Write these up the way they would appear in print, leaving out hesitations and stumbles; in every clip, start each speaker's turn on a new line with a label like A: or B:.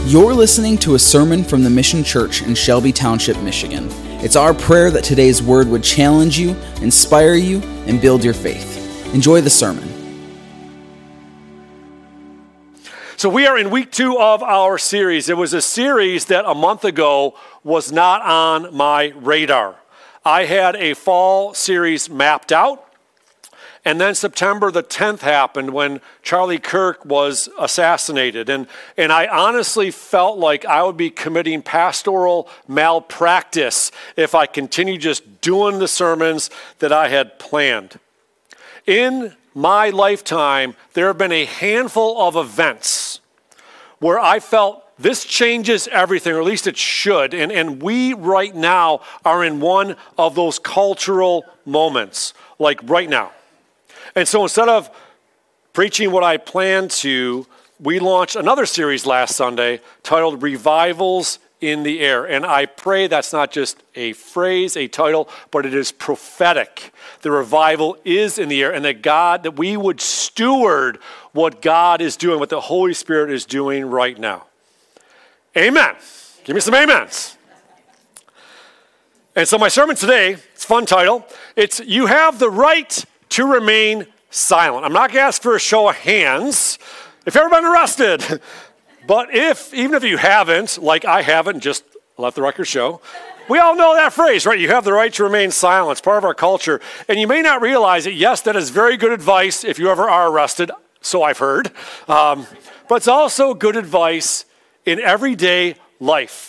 A: You're listening to a sermon from the Mission Church in Shelby Township, Michigan. It's our prayer that today's word would challenge you, inspire you, and build your faith. Enjoy the sermon.
B: So we are in week 2 of our series. It was a series that a month ago was not on my radar. I had a fall series mapped out, and then September the 10th happened when Charlie Kirk was assassinated. And I honestly felt like I would be committing pastoral malpractice if I continued just doing the sermons that I had planned. In my lifetime, there have been a handful of events where I felt this changes everything, or at least it should. And we right now are in one of those cultural moments, like right now. And so instead of preaching what I planned to, we launched another series last Sunday titled Revivals in the Air. And I pray that's not just a phrase, a title, but it is prophetic. The revival is in the air, and that we would steward what God is doing, what the Holy Spirit is doing right now. Amen. Give me some amens. And so my sermon today, it's a fun title. It's You Have the Right to Remain Silent. I'm not going to ask for a show of hands if you've ever been arrested. But even if you haven't, like I haven't, just let the record show, we all know that phrase, right? You have the right to remain silent. It's part of our culture. And you may not realize it. Yes, that is very good advice if you ever are arrested, so I've heard. But it's also good advice in everyday life.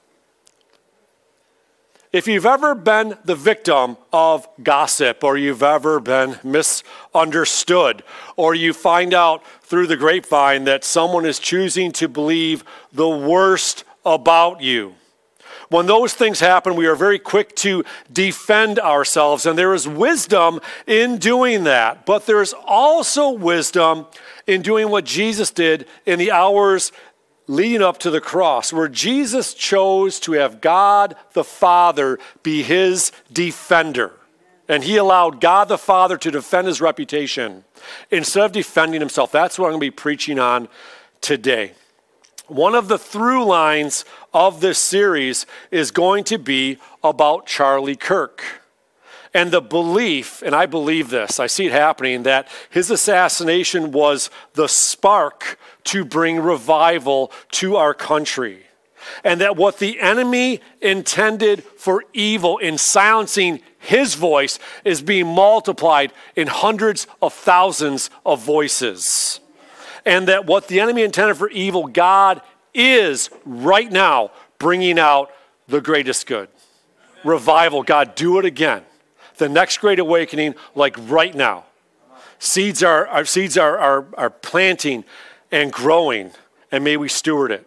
B: If you've ever been the victim of gossip, or you've ever been misunderstood, or you find out through the grapevine that someone is choosing to believe the worst about you, when those things happen, we are very quick to defend ourselves, and there is wisdom in doing that. But there's also wisdom in doing what Jesus did in the hours leading up to the cross, where Jesus chose to have God the Father be his defender. And he allowed God the Father to defend his reputation instead of defending himself. That's what I'm going to be preaching on today. One of the through lines of this series is going to be about Charlie Kirk. And the belief, and I believe this, I see it happening, that his assassination was the spark to bring revival to our country. And that what the enemy intended for evil in silencing his voice is being multiplied in hundreds of thousands of voices. And that what the enemy intended for evil, God is right now bringing out the greatest good. Revival, God, do it again. The next great awakening, like right now. Seeds are planting and growing, and may we steward it.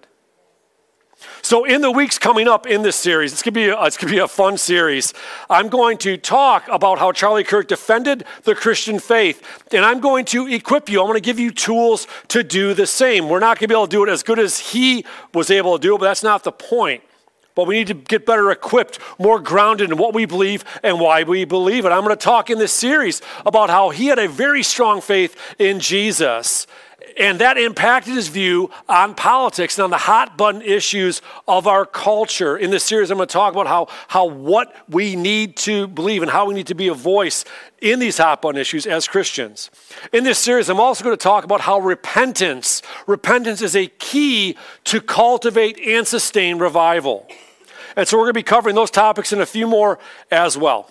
B: So in the weeks coming up in this series, it's gonna be a fun series. I'm going to talk about how Charlie Kirk defended the Christian faith, and I'm going to equip you. I'm going to give you tools to do the same. We're not going to be able to do it as good as he was able to do it, but that's not the point. But we need to get better equipped, more grounded in what we believe and why we believe it. I'm going to talk in this series about how he had a very strong faith in Jesus, and that impacted his view on politics and on the hot button issues of our culture. In this series, I'm going to talk about how what we need to believe and how we need to be a voice in these hot button issues as Christians. In this series, I'm also going to talk about how repentance is a key to cultivate and sustain revival. And so we're going to be covering those topics and a few more as well.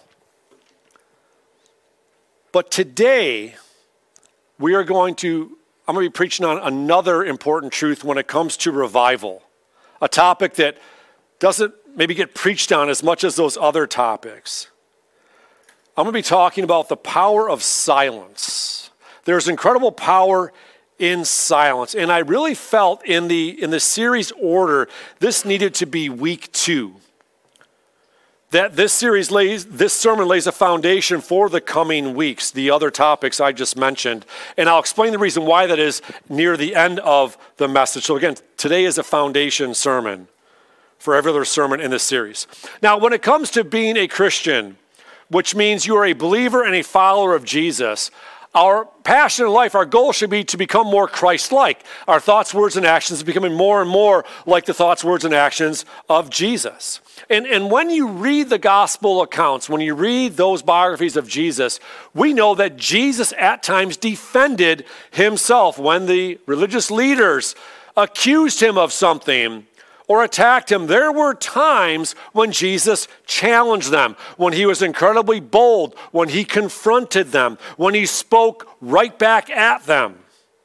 B: But today, I'm going to be preaching on another important truth when it comes to revival, a topic that doesn't maybe get preached on as much as those other topics. I'm going to be talking about the power of silence. There's incredible power in silence, and I really felt in the series order, this needed to be week 2. That this sermon lays a foundation for the coming weeks, the other topics I just mentioned. And I'll explain the reason why that is near the end of the message. So again, today is a foundation sermon for every other sermon in this series. Now, when it comes to being a Christian, which means you are a believer and a follower of Jesus, Our passion in life, our goal should be to become more Christ-like. Our thoughts, words, and actions are becoming more and more like the thoughts, words, and actions of Jesus. And when you read the gospel accounts, when you read those biographies of Jesus, we know that Jesus at times defended himself when the religious leaders accused him of something or attacked him. There were times when Jesus challenged them, when he was incredibly bold, when he confronted them, when he spoke right back at them.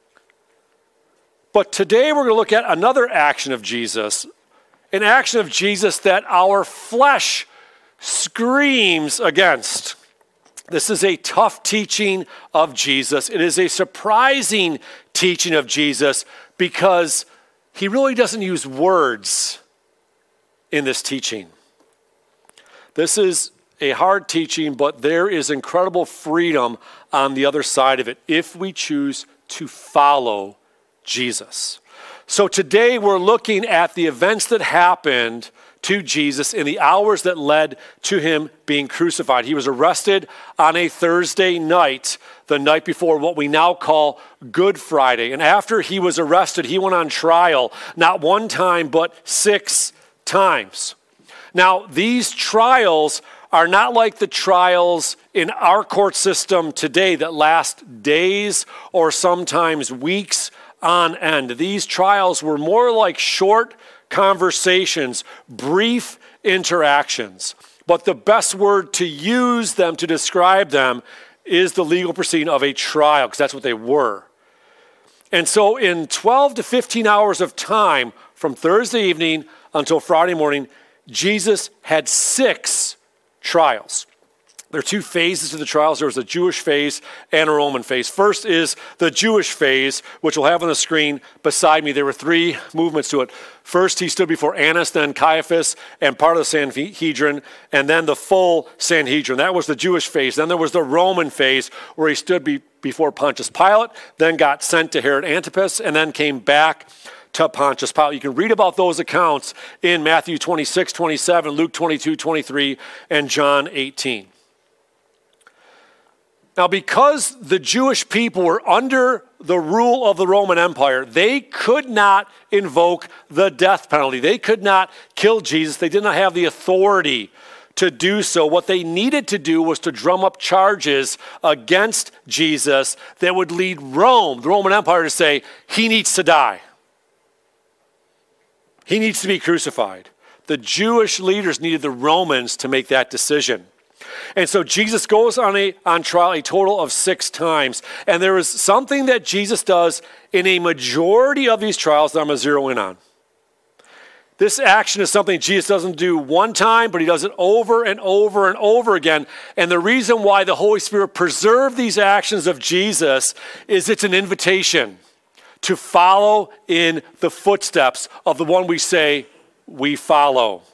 B: But today we're going to look at another action of Jesus, an action of Jesus that our flesh screams against. This is a tough teaching of Jesus. It is a surprising teaching of Jesus because he really doesn't use words in this teaching. This is a hard teaching, but there is incredible freedom on the other side of it if we choose to follow Jesus. So today we're looking at the events that happened to Jesus in the hours that led to him being crucified. He was arrested on a Thursday night, the night before what we now call Good Friday. And after he was arrested, he went on trial, not one time, but 6 times. Now, these trials are not like the trials in our court system today that last days or sometimes weeks on end. These trials were more like short conversations, brief interactions. But the best word to use them to describe them is the legal proceeding of a trial, because that's what they were. And so in 12 to 15 hours of time, from Thursday evening until Friday morning, Jesus had 6 trials. There are 2 phases to the trials. There was a Jewish phase and a Roman phase. First is the Jewish phase, which we'll have on the screen beside me. There were 3 movements to it. First, he stood before Annas, then Caiaphas, and part of the Sanhedrin, and then the full Sanhedrin. That was the Jewish phase. Then there was the Roman phase, where he stood before Pontius Pilate, then got sent to Herod Antipas, and then came back to Pontius Pilate. You can read about those accounts in Matthew 26, 27, Luke 22, 23, and John 18. Now, because the Jewish people were under the rule of the Roman Empire, they could not invoke the death penalty. They could not kill Jesus. They did not have the authority to do so. What they needed to do was to drum up charges against Jesus that would lead Rome, the Roman Empire, to say, he needs to die. He needs to be crucified. The Jewish leaders needed the Romans to make that decision. And so Jesus goes on trial a total of 6 times. And there is something that Jesus does in a majority of these trials that I'm going to zero in on. This action is something Jesus doesn't do one time, but he does it over and over and over again. And the reason why the Holy Spirit preserved these actions of Jesus is it's an invitation to follow in the footsteps of the one we say we follow,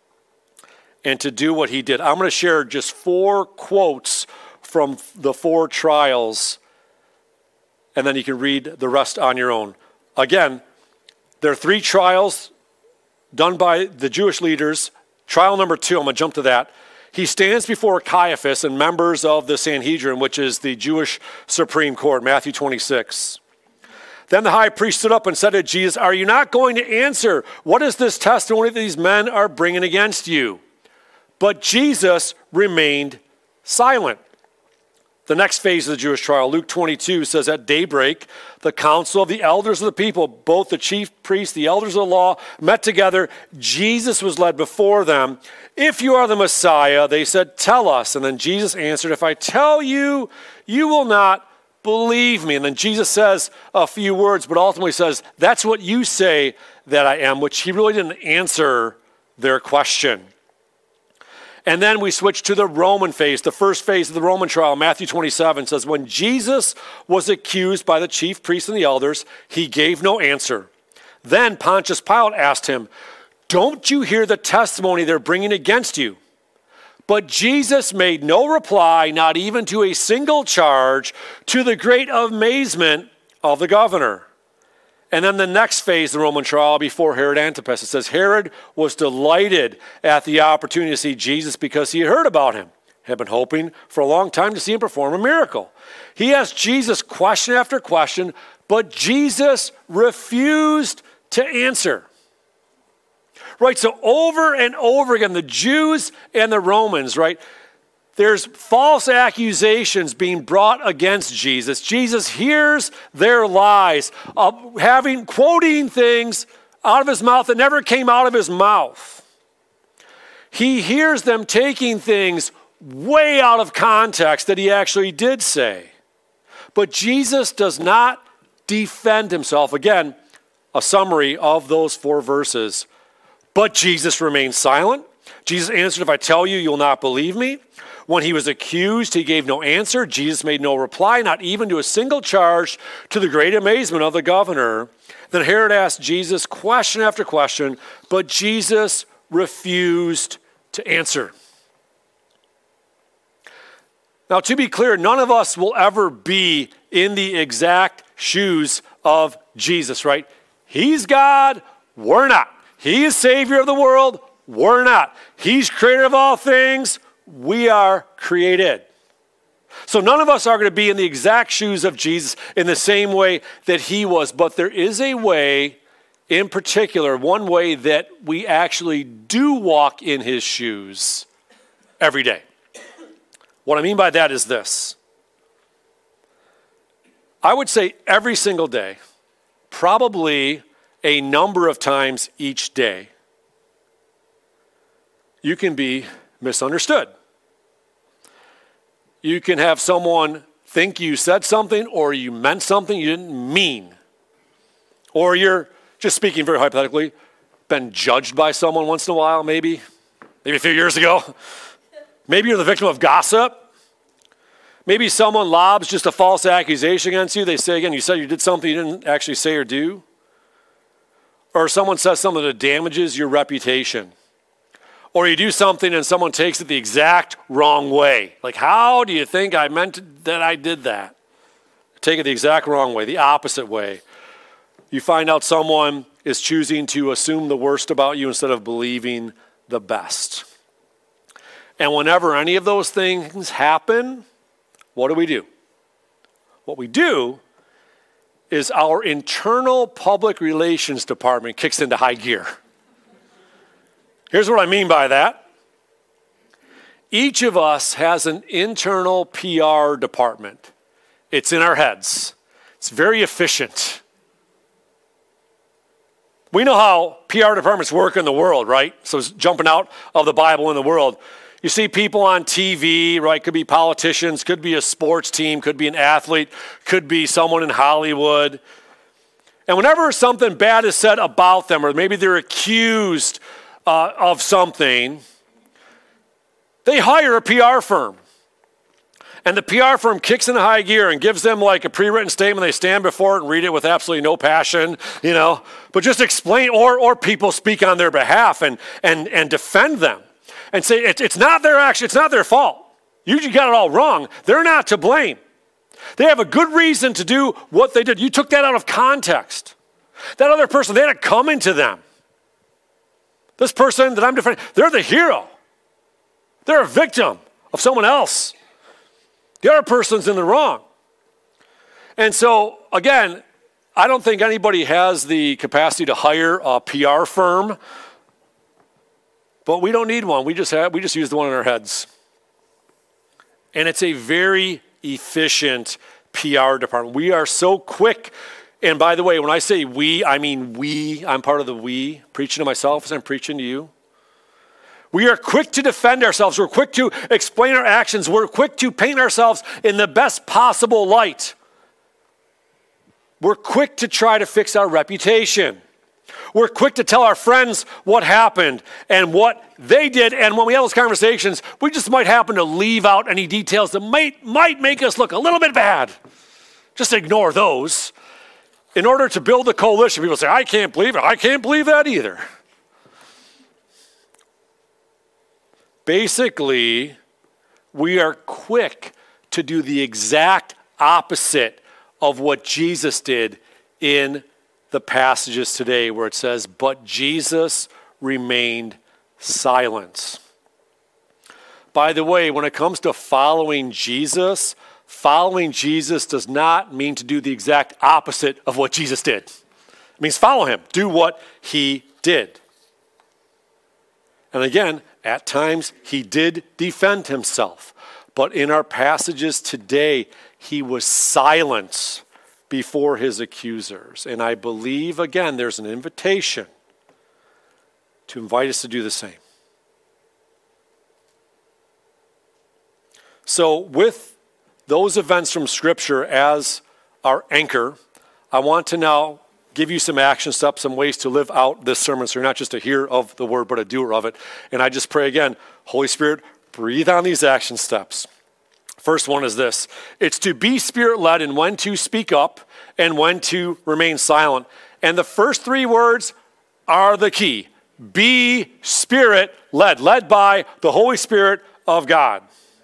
B: and to do what he did. I'm going to share just 4 quotes from the 4 trials, and then you can read the rest on your own. Again, there are 3 trials done by the Jewish leaders. Trial number 2, I'm going to jump to that. He stands before Caiaphas and members of the Sanhedrin, which is the Jewish Supreme Court, Matthew 26. Then the high priest stood up and said to Jesus, "Are you not going to answer? What is this testimony that these men are bringing against you?" But Jesus remained silent. The next phase of the Jewish trial, Luke 22, says, at daybreak, the council of the elders of the people, both the chief priests, the elders of the law, met together. Jesus was led before them. "If you are the Messiah," they said, "tell us." And then Jesus answered, "If I tell you, you will not believe me." And then Jesus says a few words, but ultimately says, "That's what you say that I am," which he really didn't answer their question. And then we switch to the Roman phase. The first phase of the Roman trial, Matthew 27, says, when Jesus was accused by the chief priests and the elders, he gave no answer. Then Pontius Pilate asked him, "Don't you hear the testimony they're bringing against you?" But Jesus made no reply, not even to a single charge, to the great amazement of the governor. And then the next phase of the Roman trial before Herod Antipas, it says, Herod was delighted at the opportunity to see Jesus because he had heard about him. had been hoping for a long time to see him perform a miracle. He asked Jesus question after question, but Jesus refused to answer. Right, so over and over again, the Jews and the Romans, right, there's false accusations being brought against Jesus. Jesus hears their lies, quoting things out of his mouth that never came out of his mouth. He hears them taking things way out of context that he actually did say. But Jesus does not defend himself. Again, a summary of those 4 verses. But Jesus remained silent. Jesus answered, if I tell you, you'll not believe me. When he was accused, he gave no answer. Jesus made no reply, not even to a single charge, to the great amazement of the governor. Then Herod asked Jesus question after question, but Jesus refused to answer. Now, to be clear, none of us will ever be in the exact shoes of Jesus, right? He's God, we're not. He is Savior of the world, we're not. He's creator of all things, we are created. So none of us are going to be in the exact shoes of Jesus in the same way that he was, but there is a way, in particular, one way that we actually do walk in his shoes every day. What I mean by that is this. I would say every single day, probably a number of times each day, you can be misunderstood. You can have someone think you said something or you meant something you didn't mean. Or you're, just speaking very hypothetically, been judged by someone once in a while, maybe a few years ago. Maybe you're the victim of gossip. Maybe someone lobs just a false accusation against you. They say, again, you said you did something you didn't actually say or do. Or someone says something that damages your reputation. Or you do something and someone takes it the exact wrong way. Like, how do you think I meant that I did that? Take it the exact wrong way, the opposite way. You find out someone is choosing to assume the worst about you instead of believing the best. And whenever any of those things happen, what do? What we do is our internal public relations department kicks into high gear. Here's what I mean by that. Each of us has an internal PR department. It's in our heads. It's very efficient. We know how PR departments work in the world, right? So it's jumping out of the Bible in the world. You see people on TV, right? Could be politicians, could be a sports team, could be an athlete, could be someone in Hollywood. And whenever something bad is said about them, or maybe they're accused of something, they hire a PR firm. And the PR firm kicks into high gear and gives them like a pre-written statement. They stand before it and read it with absolutely no passion, but just explain, or people speak on their behalf and defend them. And say, it's not their action, it's not their fault. You got it all wrong. They're not to blame. They have a good reason to do what they did. You took that out of context. That other person, they had it coming to them. This person that I'm defending, they're the hero. They're a victim of someone else. The other person's in the wrong. And so, again, I don't think anybody has the capacity to hire a PR firm. But we don't need one. We just use the one in our heads. And it's a very efficient PR department. We are so quick. And by the way, when I say we, I mean we. I'm part of the we, preaching to myself as I'm preaching to you. We are quick to defend ourselves. We're quick to explain our actions. We're quick to paint ourselves in the best possible light. We're quick to try to fix our reputation. We're quick to tell our friends what happened and what they did. And when we have those conversations, we just might happen to leave out any details that might make us look a little bit bad. Just ignore those. In order to build a coalition, people say, I can't believe it. I can't believe that either. Basically, we are quick to do the exact opposite of what Jesus did in the passages today where it says, but Jesus remained silent. By the way, when it comes to following Jesus does not mean to do the exact opposite of what Jesus did. It means follow him. Do what he did. And again, at times he did defend himself. But in our passages today, he was silent before his accusers. And I believe, again, there's an invitation to invite us to do the same. So with those events from Scripture as our anchor, I want to now give you some action steps, some ways to live out this sermon so you're not just a hearer of the word, but a doer of it. And I just pray again, Holy Spirit, breathe on these action steps. First one is this. It's to be Spirit-led in when to speak up and when to remain silent. And the first three words are the key. Be Spirit-led, led by the Holy Spirit of God.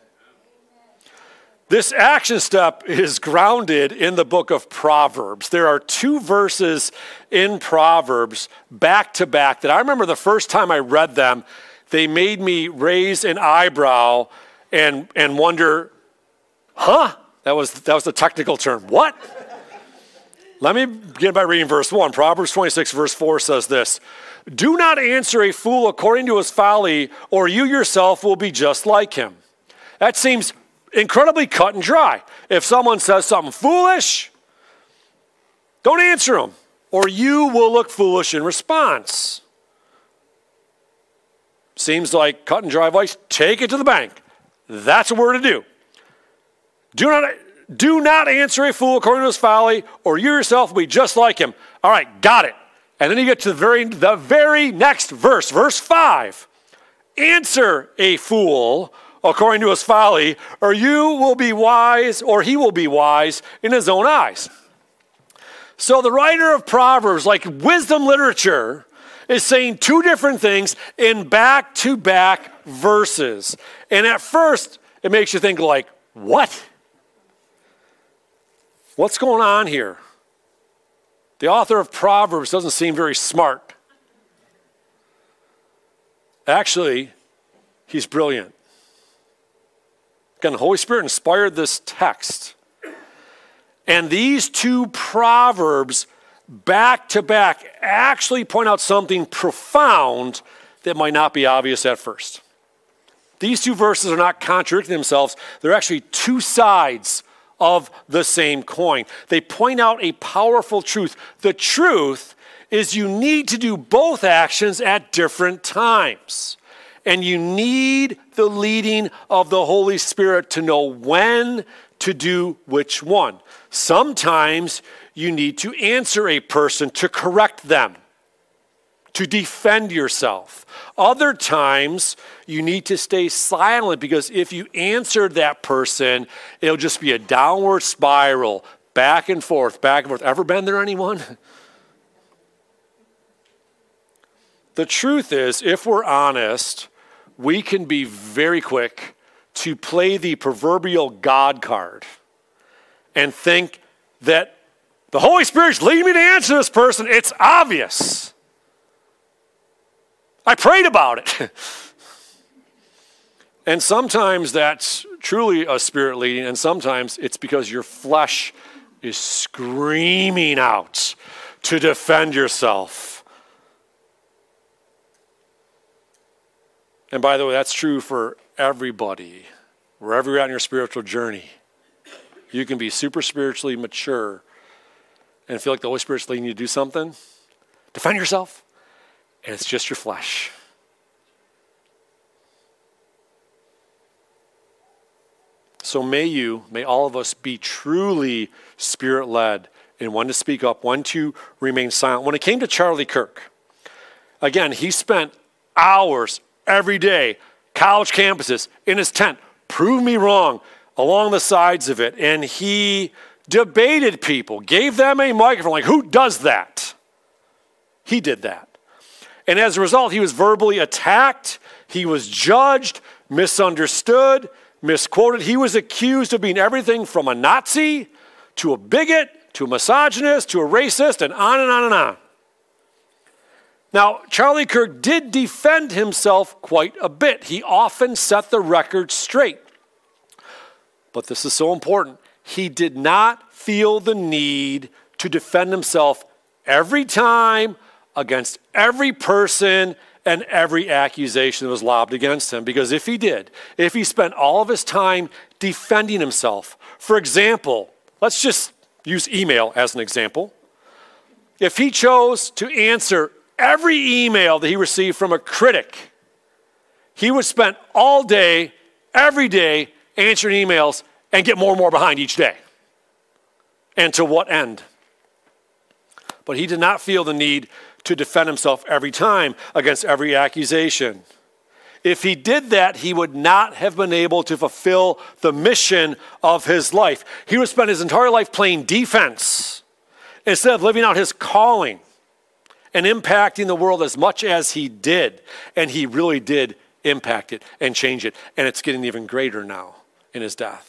B: This action step is grounded in the book of Proverbs. There are 2 verses in Proverbs back to back that I remember the first time I read them, they made me raise an eyebrow and wonder, huh? That was the technical term. What? Let me begin by reading verse 1. Proverbs 26 verse 4 says this, "Do not answer a fool according to his folly, or you yourself will be just like him." That seems incredibly cut and dry. If someone says something foolish, don't answer them, or you will look foolish in response. Seems like cut and dry advice. Take it to the bank. That's what we're to do. Do not answer a fool according to his folly, or you yourself will be just like him. All right, got it. And then you get to the very next verse, verse 5. Answer a fool according to his folly, or you will be wise, or he will be wise in his own eyes. So the writer of Proverbs, like wisdom literature, is saying 2 different things in back-to-back verses. And at first, it makes you think like, what? What's going on here? The author of Proverbs doesn't seem very smart. Actually, he's brilliant. Again, the Holy Spirit inspired this text. And these 2 Proverbs, back to back, actually point out something profound that might not be obvious at first. These 2 verses are not contradicting themselves. They're actually 2 sides of the same coin. They point out a powerful truth. The truth is you need to do both actions at different times. And you need the leading of the Holy Spirit to know when to do which one. Sometimes you need to answer a person to correct them, to defend yourself. Other times you need to stay silent because if you answer that person, it'll just be a downward spiral, back and forth, back and forth. Ever been there, anyone? The truth is, if we're honest, we can be very quick to play the proverbial God card and think that the Holy Spirit's leading me to answer this person. It's obvious. I prayed about it. And sometimes that's truly a Spirit leading, and sometimes it's because your flesh is screaming out to defend yourself. And by the way, that's true for everybody. Wherever you're at in your spiritual journey, you can be super spiritually mature and feel like the Holy Spirit's leading you to do something. Defend yourself. And it's just your flesh. So may all of us be truly Spirit-led in when to speak up, when to remain silent. When it came to Charlie Kirk, again, he spent hours every day, college campuses, in his tent, prove me wrong, along the sides of it. And he debated people, gave them a microphone, like, who does that? He did that. And as a result, he was verbally attacked, he was judged, misunderstood, misquoted. He was accused of being everything from a Nazi to a bigot to a misogynist to a racist and on and on and on. Now, Charlie Kirk did defend himself quite a bit. He often set the record straight. But this is so important. He did not feel the need to defend himself every time against every person and every accusation that was lobbed against him. Because if he did, if he spent all of his time defending himself, for example, let's just use email as an example. If he chose to answer every email that he received from a critic, he would spend all day, every day, answering emails and get more and more behind each day. And to what end? But he did not feel the need to defend himself every time against every accusation. If he did that, he would not have been able to fulfill the mission of his life. He would spend his entire life playing defense instead of living out his calling and impacting the world as much as he did. And he really did impact it and change it. And it's getting even greater now in his death.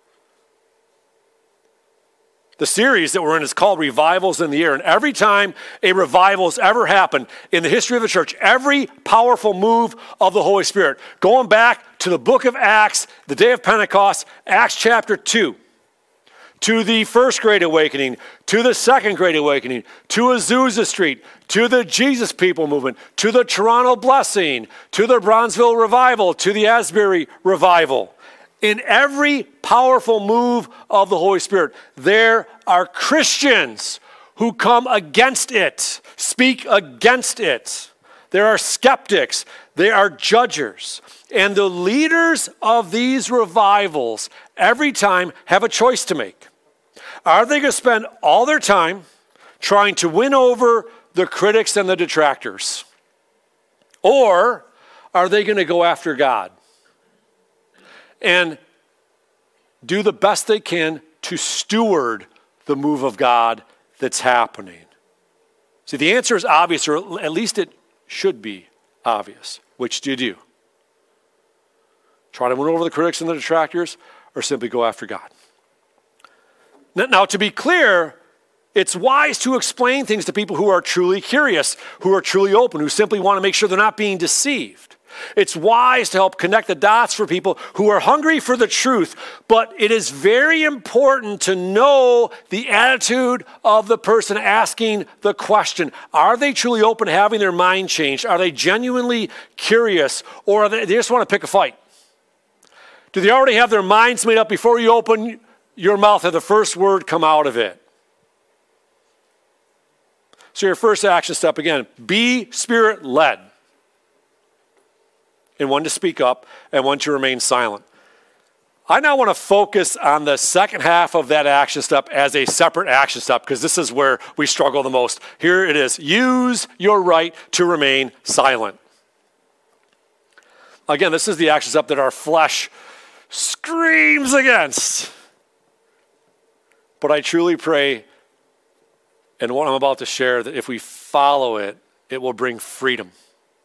B: The series that we're in is called Revivals in the Air. And every time a revival has ever happened in the history of the church, every powerful move of the Holy Spirit, going back to the book of Acts, the day of Pentecost, Acts chapter 2, to the First Great Awakening, to the Second Great Awakening, to Azusa Street, to the Jesus People movement, to the Toronto Blessing, to the Bronzeville Revival, to the Asbury Revival. In every powerful move of the Holy Spirit, there are Christians who come against it, speak against it. There are skeptics. There are judges. And the leaders of these revivals every time have a choice to make. Are they going to spend all their time trying to win over the critics and the detractors? Or are they going to go after God and do the best they can to steward the move of God that's happening? See, the answer is obvious, or at least it should be obvious. Which do you do? Try to win over the critics and the detractors, or simply go after God? Now, to be clear, it's wise to explain things to people who are truly curious, who are truly open, who simply want to make sure they're not being deceived. It's wise to help connect the dots for people who are hungry for the truth, but it is very important to know the attitude of the person asking the question. Are they truly open to having their mind changed? Are they genuinely curious, or they just want to pick a fight? Do they already have their minds made up before you open your mouth, have the first word come out of it? So your first action step, again, be Spirit-led. And one to speak up, and one to remain silent. I now want to focus on the second half of that action step as a separate action step, because this is where we struggle the most. Here it is. Use your right to remain silent. Again, this is the action step that our flesh screams against. But I truly pray, and what I'm about to share, that if we follow it, it will bring freedom.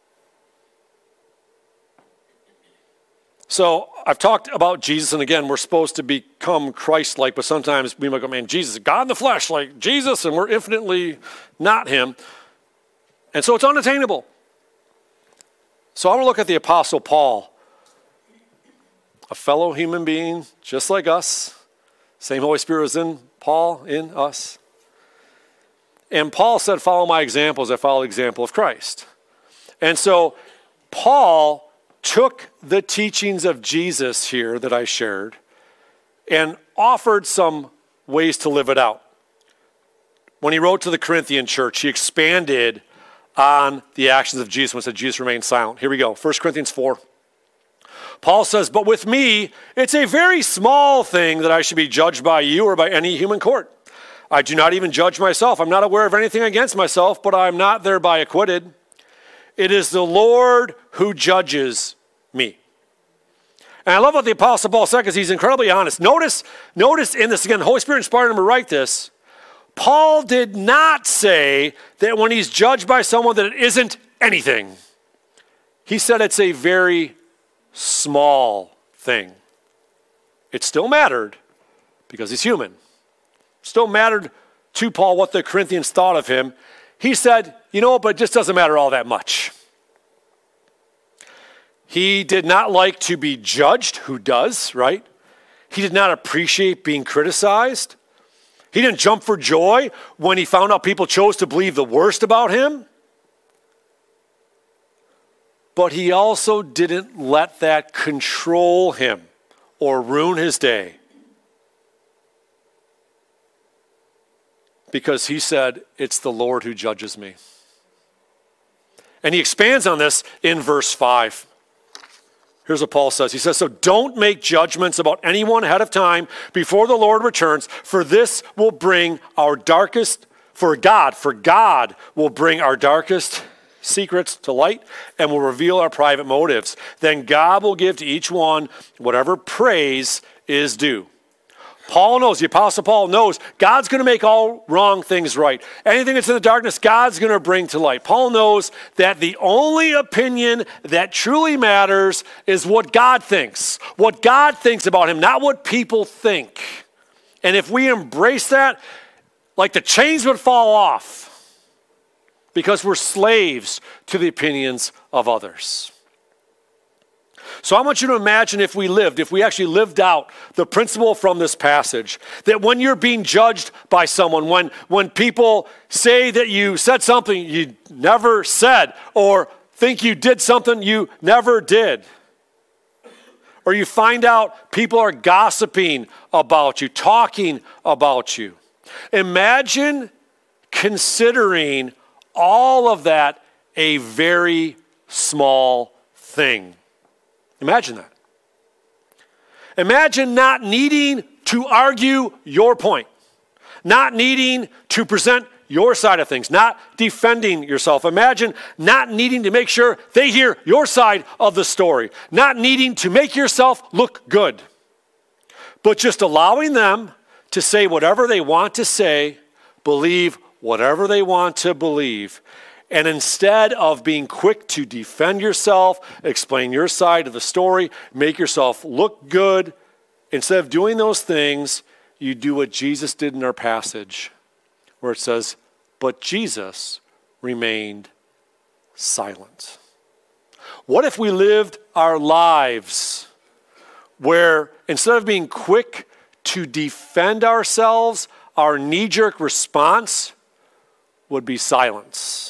B: So I've talked about Jesus, and again, we're supposed to become Christ-like, but sometimes we might go, man, Jesus is God in the flesh, like Jesus, and we're infinitely not him. And so it's unattainable. So I want to look at the Apostle Paul, a fellow human being just like us. Same Holy Spirit was in Paul, in us. And Paul said, follow my example as I follow the example of Christ. And so Paul took the teachings of Jesus here that I shared and offered some ways to live it out. When he wrote to the Corinthian church, he expanded on the actions of Jesus when he said Jesus remained silent. Here we go, 1 Corinthians 4. Paul says, but with me, it's a very small thing that I should be judged by you or by any human court. I do not even judge myself. I'm not aware of anything against myself, but I'm not thereby acquitted. It is the Lord who judges me. And I love what the Apostle Paul said, because he's incredibly honest. Notice in this, again, the Holy Spirit inspired him to write this. Paul did not say that when he's judged by someone that it isn't anything. He said it's a very small thing. It still mattered because he's human. It still mattered to Paul what the Corinthians thought of him. He said, but it just doesn't matter all that much. He did not like to be judged. Who does, right? He did not appreciate being criticized. He didn't jump for joy when he found out people chose to believe the worst about him. But he also didn't let that control him or ruin his day. Because he said, it's the Lord who judges me. And he expands on this in verse 5. Here's what Paul says. He says, so don't make judgments about anyone ahead of time before the Lord returns, for this will bring our darkest, for God will bring our darkest secrets to light and will reveal our private motives. Then God will give to each one whatever praise is due. Paul knows, the Apostle Paul knows, God's going to make all wrong things right. Anything that's in the darkness, God's going to bring to light. Paul knows that the only opinion that truly matters is what God thinks. What God thinks about him, not what people think. And if we embrace that, like the chains would fall off because we're slaves to the opinions of others. So I want you to imagine if we actually lived out the principle from this passage, that when you're being judged by someone, when people say that you said something you never said, or think you did something you never did, or you find out people are gossiping about you, talking about you, imagine considering all of that a very small thing. Imagine that. Imagine not needing to argue your point, not needing to present your side of things, not defending yourself. Imagine not needing to make sure they hear your side of the story, not needing to make yourself look good, but just allowing them to say whatever they want to say, believe whatever they want to believe. And instead of being quick to defend yourself, explain your side of the story, make yourself look good, instead of doing those things, you do what Jesus did in our passage, where it says, but Jesus remained silent. What if we lived our lives where instead of being quick to defend ourselves, our knee-jerk response would be silence?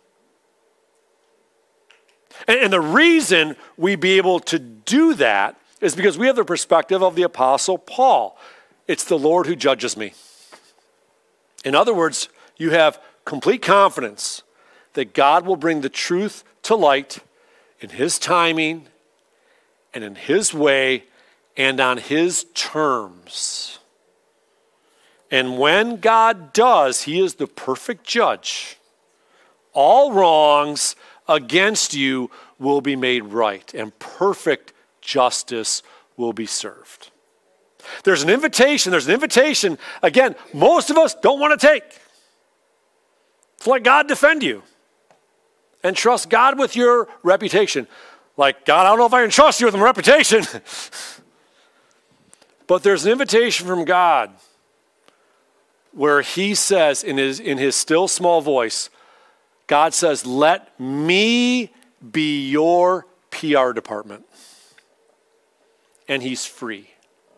B: And the reason we be able to do that is because we have the perspective of the Apostle Paul. It's the Lord who judges me. In other words, you have complete confidence that God will bring the truth to light in his timing and in his way and on his terms. And when God does, he is the perfect judge. All wrongs against you will be made right, and perfect justice will be served. There's an invitation, again, most of us don't want to take. To let God defend you and trust God with your reputation. Like, God, I don't know if I can trust you with my reputation. But there's an invitation from God where he says in his still small voice, God says, let me be your PR department. And he's free.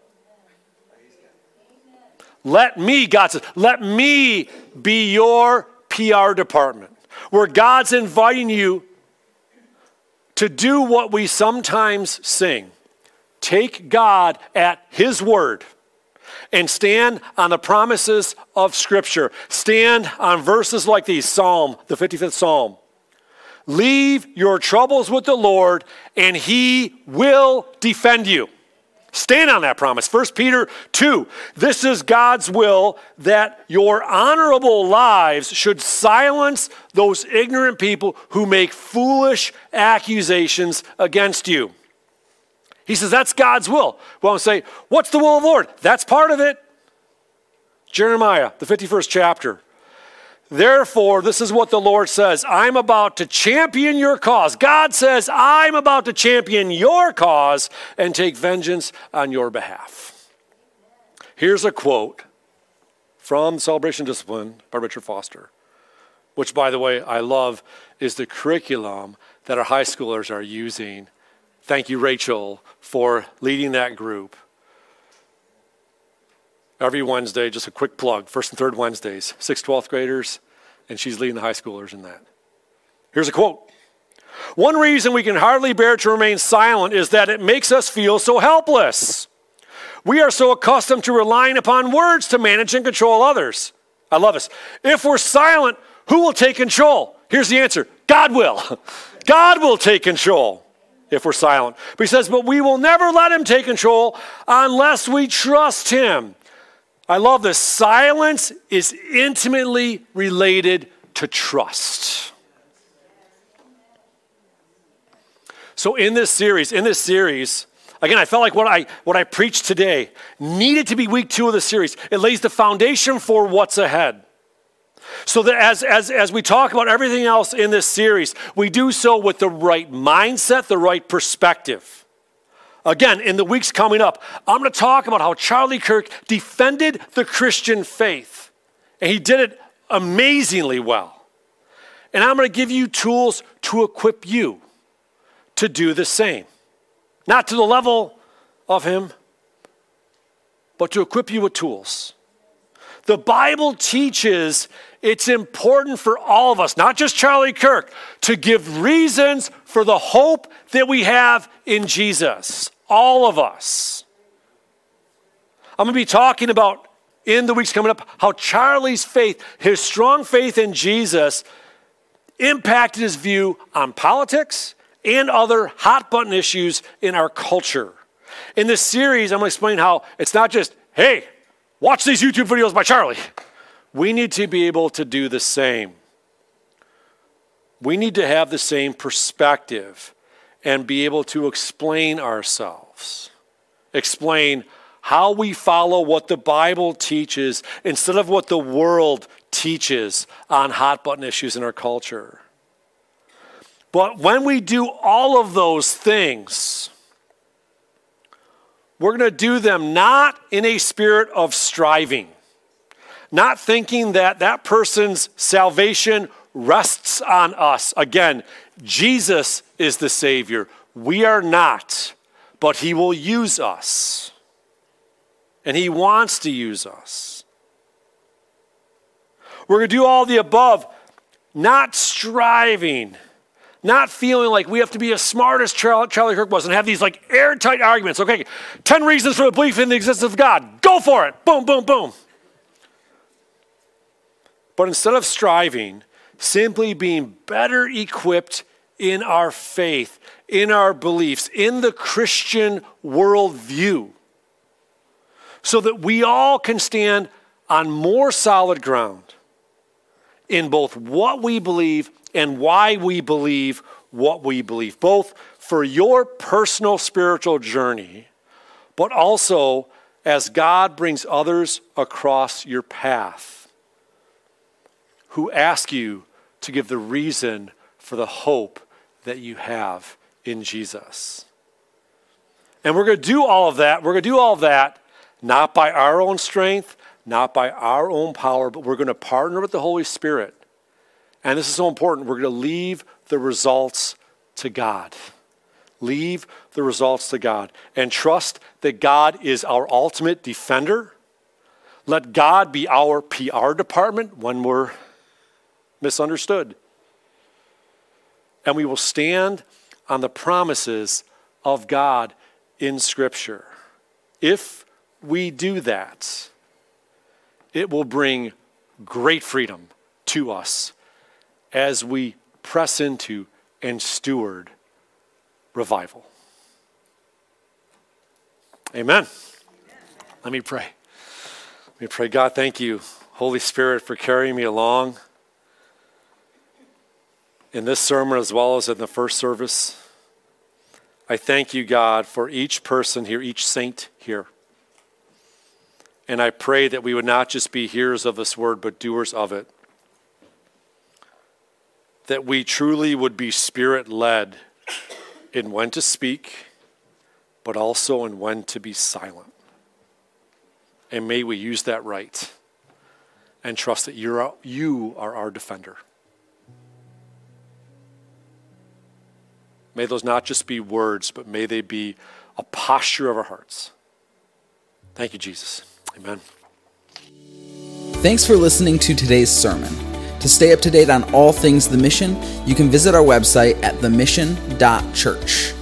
B: God says, let me be your PR department. Where God's inviting you to do what we sometimes sing. Take God at his word. And stand on the promises of Scripture. Stand on verses like these, Psalm, the 55th Psalm. Leave your troubles with the Lord, and he will defend you. Stand on that promise. 1 Peter 2, this is God's will, that your honorable lives should silence those ignorant people who make foolish accusations against you. He says, that's God's will. Well, I say, what's the will of the Lord? That's part of it. Jeremiah, the 51st chapter. Therefore, this is what the Lord says. I'm about to champion your cause. God says, I'm about to champion your cause and take vengeance on your behalf. Here's a quote from Celebration Discipline by Richard Foster. which, by the way, I love, is the curriculum that our high schoolers are using. Thank you, Rachel, for leading that group. Every Wednesday, just a quick plug, first and third Wednesdays, 6th, 12th graders, and she's leading the high schoolers in that. Here's a quote. One reason we can hardly bear to remain silent is that it makes us feel so helpless. We are so accustomed to relying upon words to manage and control others. I love this. If we're silent, who will take control? Here's the answer. God will. God will take control if we're silent. But he says, but we will never let him take control unless we trust him. I love this. Silence is intimately related to trust. So in this series, again, I felt like what I preached today needed to be week 2 of the series. It lays the foundation for what's ahead. So that as we talk about everything else in this series, we do so with the right mindset, the right perspective. Again, in the weeks coming up, I'm going to talk about how Charlie Kirk defended the Christian faith. And he did it amazingly well. And I'm going to give you tools to equip you to do the same. Not to the level of him, but to equip you with tools. The Bible teaches it's important for all of us, not just Charlie Kirk, to give reasons for the hope that we have in Jesus. All of us. I'm going to be talking about, in the weeks coming up, how Charlie's faith, his strong faith in Jesus, impacted his view on politics and other hot-button issues in our culture. In this series, I'm going to explain how it's not just, hey, watch these YouTube videos by Charlie. We need to be able to do the same. We need to have the same perspective and be able to explain ourselves. Explain how we follow what the Bible teaches instead of what the world teaches on hot-button issues in our culture. But when we do all of those things, we're going to do them not in a spirit of striving, not thinking that that person's salvation rests on us. Again, Jesus is the Savior. We are not, but he will use us. And he wants to use us. We're going to do all the above, not striving, not feeling like we have to be as smart as Charlie Kirk was and have these like airtight arguments. Okay, 10 reasons for the belief in the existence of God. Go for it. Boom, boom, boom. But instead of striving, simply being better equipped in our faith, in our beliefs, in the Christian worldview, so that we all can stand on more solid ground in both what we believe and why we believe what we believe, both for your personal spiritual journey, but also as God brings others across your path who ask you to give the reason for the hope that you have in Jesus. And we're going to do all of that. Not by our own strength, not by our own power, but we're going to partner with the Holy Spirit. And this is so important. We're going to leave the results to God. Leave the results to God. And trust that God is our ultimate defender. Let God be our PR department when we're misunderstood. And we will stand on the promises of God in Scripture. If we do that, it will bring great freedom to us as we press into and steward revival. Amen. Let me pray. God, thank you, Holy Spirit, for carrying me along in this sermon as well as in the first service. I thank you, God, for each person here, each saint here. And I pray that we would not just be hearers of this word, but doers of it. That we truly would be Spirit-led in when to speak, but also in when to be silent. And may we use that right and trust that you are our defender. May those not just be words, but may they be a posture of our hearts. Thank you, Jesus. Amen.
A: Thanks for listening to today's sermon. To stay up to date on all things The Mission, you can visit our website at themission.church.